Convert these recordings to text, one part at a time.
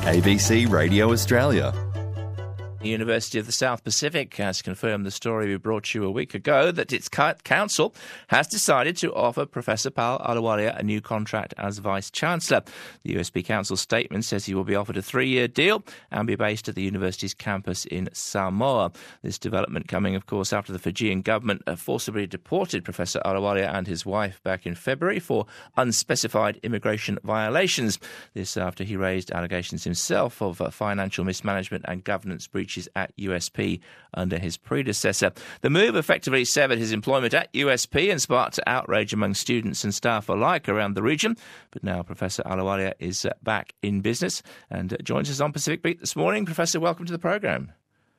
ABC Radio Australia. The University of the South Pacific has confirmed the story we brought you a week ago that its council has decided to offer Professor Pal Ahluwalia a new contract as Vice-Chancellor. The USP Council's statement says he will be offered a 3-year deal and be based at the university's campus in Samoa. This development coming, of course, after the Fijian government forcibly deported Professor Ahluwalia and his wife back in February for unspecified immigration violations. This after he raised allegations himself of financial mismanagement and governance breaches at USP under his predecessor. The move effectively severed his employment at USP and sparked outrage among students and staff alike around the region. But now Professor Ahluwalia is back in business and joins us on Pacific Beat this morning. Professor, welcome to the program.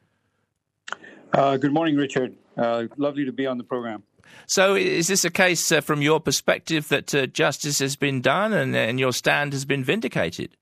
Good morning, Richard. Lovely to be on the program. So is this a case from your perspective that justice has been done and your stand has been vindicated?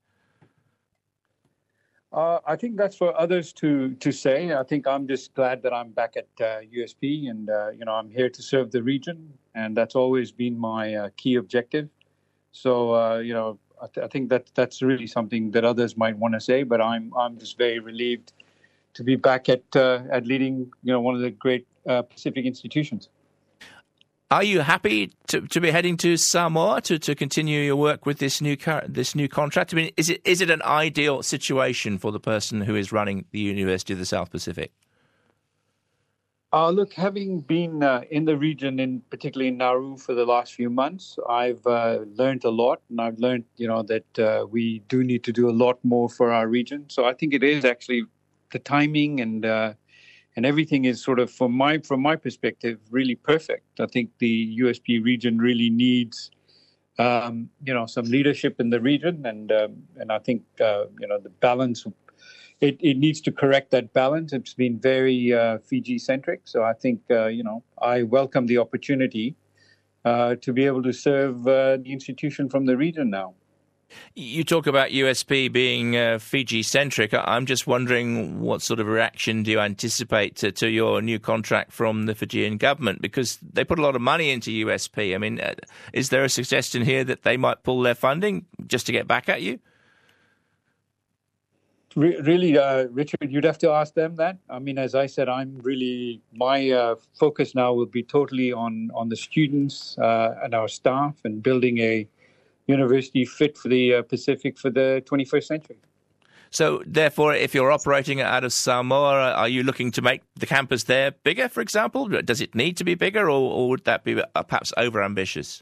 I think that's for others to say. I think I'm just glad that I'm back at USP and, I'm here to serve the region. And that's always been my key objective. So, I think that's really something that others might want to say. But I'm just very relieved to be back at leading, one of the great Pacific institutions. Are you happy to be heading to Samoa to continue your work with this new contract? I mean, is it an ideal situation for the person who is running the University of the South Pacific? Look, having been in the region, particularly in Nauru, for the last few months, I've learned a lot, and I've learned, that we do need to do a lot more for our region. So I think it is actually the timing and everything is sort of, from my perspective, really perfect. I think the USP region really needs, some leadership in the region, and I think the balance. It needs to correct that balance. It's been very Fiji-centric, so I think I welcome the opportunity to be able to serve the institution from the region now. You talk about USP being Fiji-centric. I'm just wondering what sort of reaction do you anticipate to your new contract from the Fijian government? Because they put a lot of money into USP. I mean, is there a suggestion here that they might pull their funding just to get back at you? Really, Richard, you'd have to ask them that. I mean, as I said, my focus now will be totally on the students and our staff and building a university fit for the Pacific for the 21st century. So, therefore, if you're operating out of Samoa, are you looking to make the campus there bigger, for example? Does it need to be bigger, or would that be perhaps overambitious?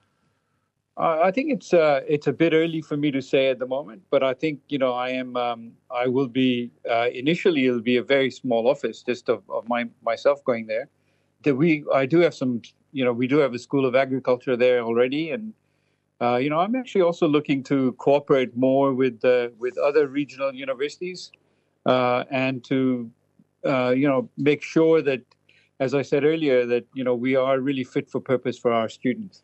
I think it's a bit early for me to say at the moment, but I think I will be initially it'll be a very small office just of myself going there. I do have we do have a School of Agriculture there already, and I'm actually also looking to cooperate more with other regional universities and to make sure that, as I said earlier, that we are really fit for purpose for our students.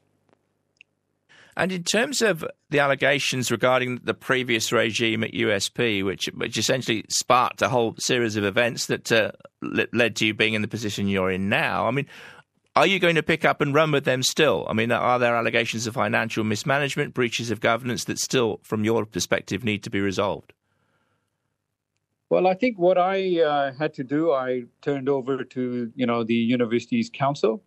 And in terms of the allegations regarding the previous regime at USP, which essentially sparked a whole series of events that led to you being in the position you're in now, I mean, are you going to pick up and run with them still? I mean, are there allegations of financial mismanagement, breaches of governance that still, from your perspective, need to be resolved? Well, I think what I had to do, I turned over to, the university's council,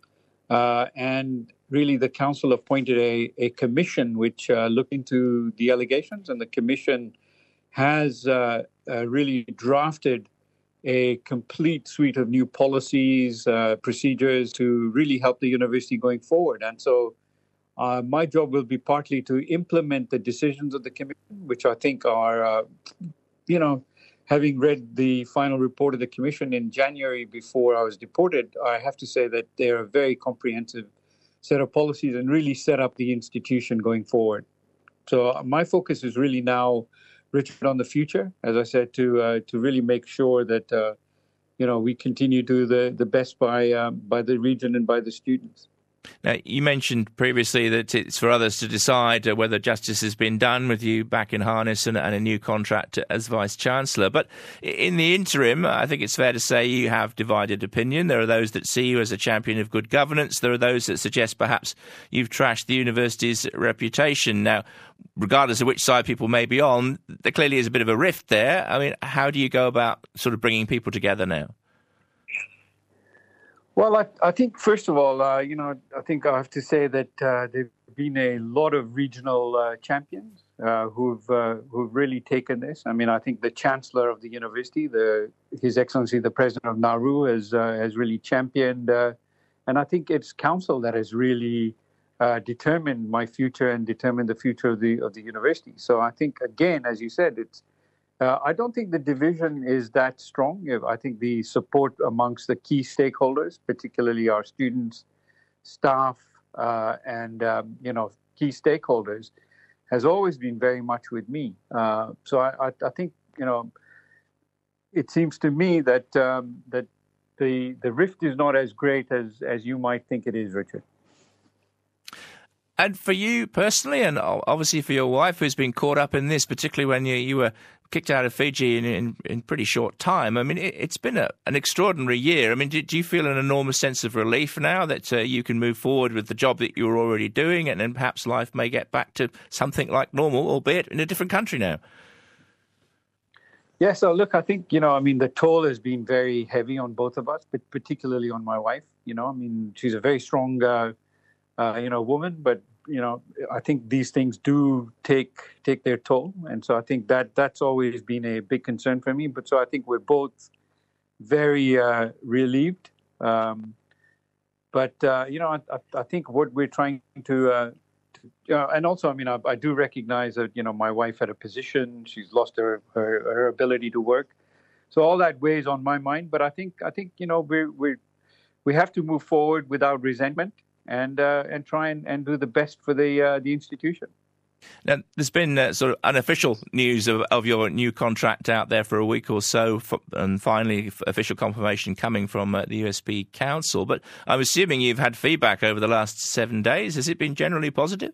and really the council appointed a commission which looked into the allegations, and the commission has really drafted a complete suite of new policies, procedures to really help the university going forward. And so my job will be partly to implement the decisions of the commission, which I think are, having read the final report of the commission in January before I was deported, I have to say that they're a very comprehensive set of policies and really set up the institution going forward. So my focus is really now, Richard, on the future, as I said, to really make sure that we continue to do the best by the region and by the students. Now, you mentioned previously that it's for others to decide whether justice has been done with you back in harness and a new contract as Vice-Chancellor. But in the interim, I think it's fair to say you have divided opinion. There are those that see you as a champion of good governance. There are those that suggest perhaps you've trashed the university's reputation. Now, regardless of which side people may be on, there clearly is a bit of a rift there. I mean, how do you go about sort of bringing people together now? Well, I think, first of all, I think I have to say that there've been a lot of regional champions who've really taken this. I mean, I think the Chancellor of the university, His Excellency, the President of Nauru, has really championed, and I think it's council that has really determined my future and determined the future of the university. So I think, again, as you said, I don't think the division is that strong. I think the support amongst the key stakeholders, particularly our students, staff, and key stakeholders, has always been very much with me. So I think it seems to me that the rift is not as great as you might think it is, Richard. And for you personally, and obviously for your wife, who's been caught up in this, particularly when you were kicked out of Fiji in pretty short time. I mean, it's been an extraordinary year. I mean, do you feel an enormous sense of relief now that you can move forward with the job that you were already doing, and then perhaps life may get back to something like normal, albeit in a different country now? Yes, so look, I think, the toll has been very heavy on both of us, but particularly on my wife. She's a very strong, woman, but I think these things do take their toll, and so I think that's always been a big concern for me. But so I think we're both very relieved. I think what we're trying to, and also, I do recognize that my wife had a position; she's lost her ability to work, so all that weighs on my mind. But I think we have to move forward without resentment. And try and do the best for the institution. Now, there's been sort of unofficial news of your new contract out there for a week or so, and finally official confirmation coming from the USP Council. But I'm assuming you've had feedback over the last 7 days. Has it been generally positive?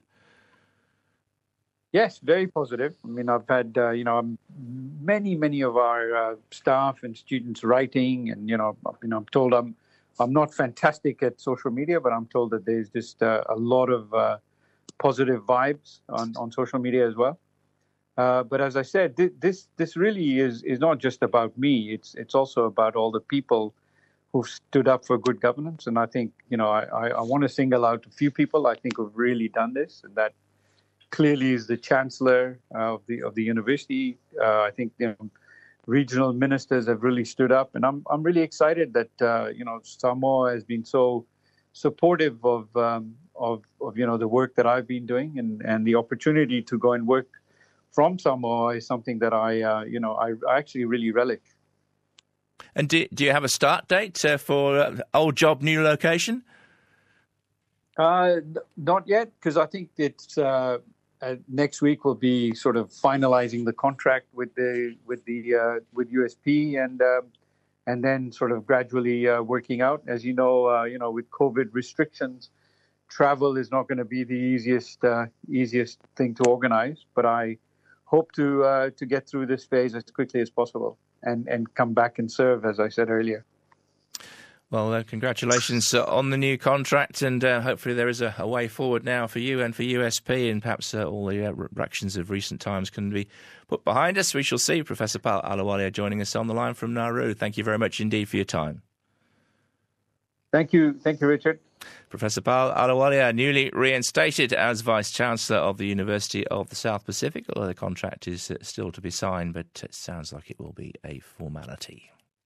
Yes, very positive. I've had many of our staff and students writing, and I'm told I'm not fantastic at social media, but I'm told that there's just a lot of positive vibes on social media as well. But as I said, this really is not just about me. It's also about all the people who've stood up for good governance. And I think, I want to single out a few people I think who've really done this, and that clearly is the Chancellor of the university. I think regional ministers have really stood up, and I'm really excited that Samoa has been so supportive of the work that I've been doing, and the opportunity to go and work from Samoa is something that I actually really relish. And do you have a start date for old job, new location? Not yet, because I think it's. Next week we'll be sort of finalizing the contract with USP, and then sort of gradually working out. As you know, with COVID restrictions, travel is not going to be the easiest thing to organize. But I hope to get through this phase as quickly as possible and come back and serve, as I said earlier. Well, congratulations on the new contract, and hopefully there is a way forward now for you and for USP, and perhaps all the ructions of recent times can be put behind us. We shall see. Professor Pal Ahluwalia joining us on the line from Nauru. Thank you very much indeed for your time. Thank you, Richard. Professor Pal Ahluwalia, newly reinstated as Vice-Chancellor of the University of the South Pacific, although the contract is still to be signed, but it sounds like it will be a formality.